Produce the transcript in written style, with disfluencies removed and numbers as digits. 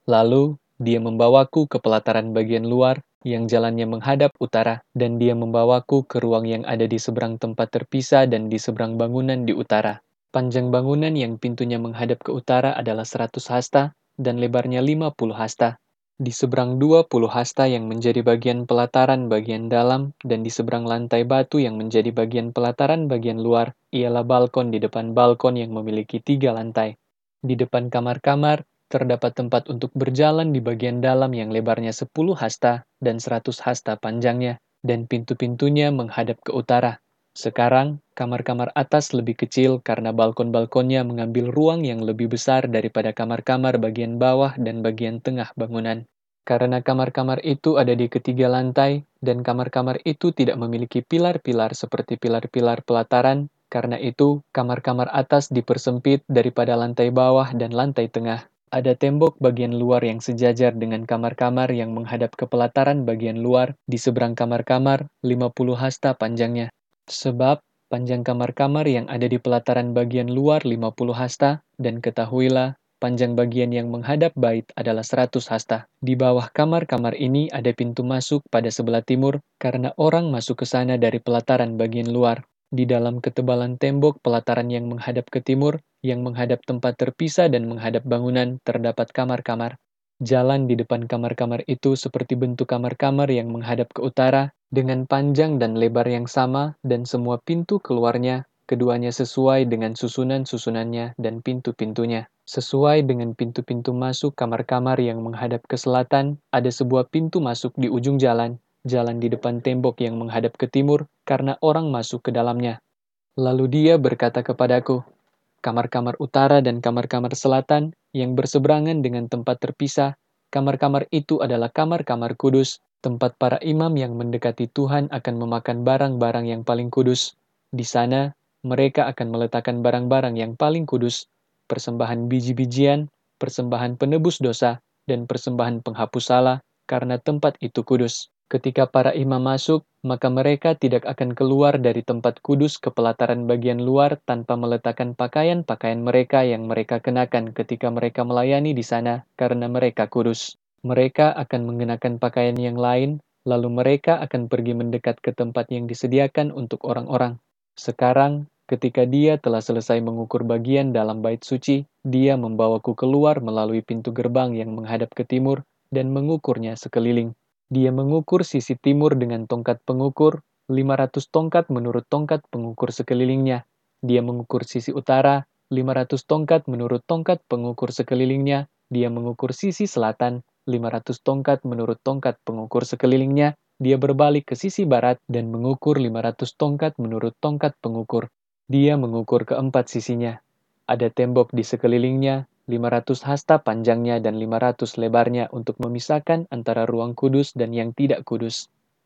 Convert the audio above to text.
Lalu, dia membawaku ke pelataran bagian luar yang jalannya menghadap utara, dan dia membawaku ke ruang yang ada di seberang tempat terpisah dan di seberang bangunan di utara. Panjang bangunan yang pintunya menghadap ke utara adalah 100 hasta, dan lebarnya 50 hasta. Di seberang 20 hasta yang menjadi bagian pelataran bagian dalam, dan di seberang lantai batu yang menjadi bagian pelataran bagian luar, ialah balkon di depan balkon yang memiliki 3 lantai. Di depan kamar-kamar, terdapat tempat untuk berjalan di bagian dalam yang lebarnya 10 hasta dan 100 hasta panjangnya, dan pintu-pintunya menghadap ke utara. Sekarang, kamar-kamar atas lebih kecil karena balkon-balkonnya mengambil ruang yang lebih besar daripada kamar-kamar bagian bawah dan bagian tengah bangunan. Karena kamar-kamar itu ada di ketiga lantai, dan kamar-kamar itu tidak memiliki pilar-pilar seperti pilar-pilar pelataran, karena itu kamar-kamar atas dipersempit daripada lantai bawah dan lantai tengah. Ada tembok bagian luar yang sejajar dengan kamar-kamar yang menghadap ke pelataran bagian luar di seberang kamar-kamar 50 hasta panjangnya. Sebab panjang kamar-kamar yang ada di pelataran bagian luar 50 hasta, dan ketahuilah, panjang bagian yang menghadap bait adalah 100 hasta. Di bawah kamar-kamar ini ada pintu masuk pada sebelah timur, karena orang masuk ke sana dari pelataran bagian luar. Di dalam ketebalan tembok pelataran yang menghadap ke timur, yang menghadap tempat terpisah dan menghadap bangunan, terdapat kamar-kamar. Jalan di depan kamar-kamar itu seperti bentuk kamar-kamar yang menghadap ke utara, dengan panjang dan lebar yang sama, dan semua pintu keluarnya, keduanya sesuai dengan susunan-susunannya dan pintu-pintunya. Sesuai dengan pintu-pintu masuk kamar-kamar yang menghadap ke selatan, ada sebuah pintu masuk di ujung jalan, jalan di depan tembok yang menghadap ke timur, karena orang masuk ke dalamnya. Lalu dia berkata kepadaku, kamar-kamar utara dan kamar-kamar selatan yang berseberangan dengan tempat terpisah, kamar-kamar itu adalah kamar-kamar kudus, tempat para imam yang mendekati Tuhan akan memakan barang-barang yang paling kudus. Di sana, mereka akan meletakkan barang-barang yang paling kudus, persembahan biji-bijian, persembahan penebus dosa, dan persembahan penghapus salah, karena tempat itu kudus. Ketika para imam masuk, maka mereka tidak akan keluar dari tempat kudus ke pelataran bagian luar tanpa meletakkan pakaian-pakaian mereka yang mereka kenakan ketika mereka melayani di sana, karena mereka kudus. Mereka akan mengenakan pakaian yang lain, lalu mereka akan pergi mendekat ke tempat yang disediakan untuk orang-orang. Sekarang, ketika dia telah selesai mengukur bagian dalam bait suci, dia membawaku keluar melalui pintu gerbang yang menghadap ke timur dan mengukurnya sekeliling. Dia mengukur sisi timur dengan tongkat pengukur, 500 tongkat menurut tongkat pengukur sekelilingnya. Dia mengukur sisi utara, 500 tongkat menurut tongkat pengukur sekelilingnya. Dia mengukur sisi selatan, 500 tongkat menurut tongkat pengukur sekelilingnya. Dia berbalik ke sisi barat dan mengukur 500 tongkat menurut tongkat pengukur. Dia mengukur keempat sisinya. Ada tembok di sekelilingnya, 500 hasta panjangnya dan 500 lebarnya untuk memisahkan antara ruang kudus dan yang tidak kudus.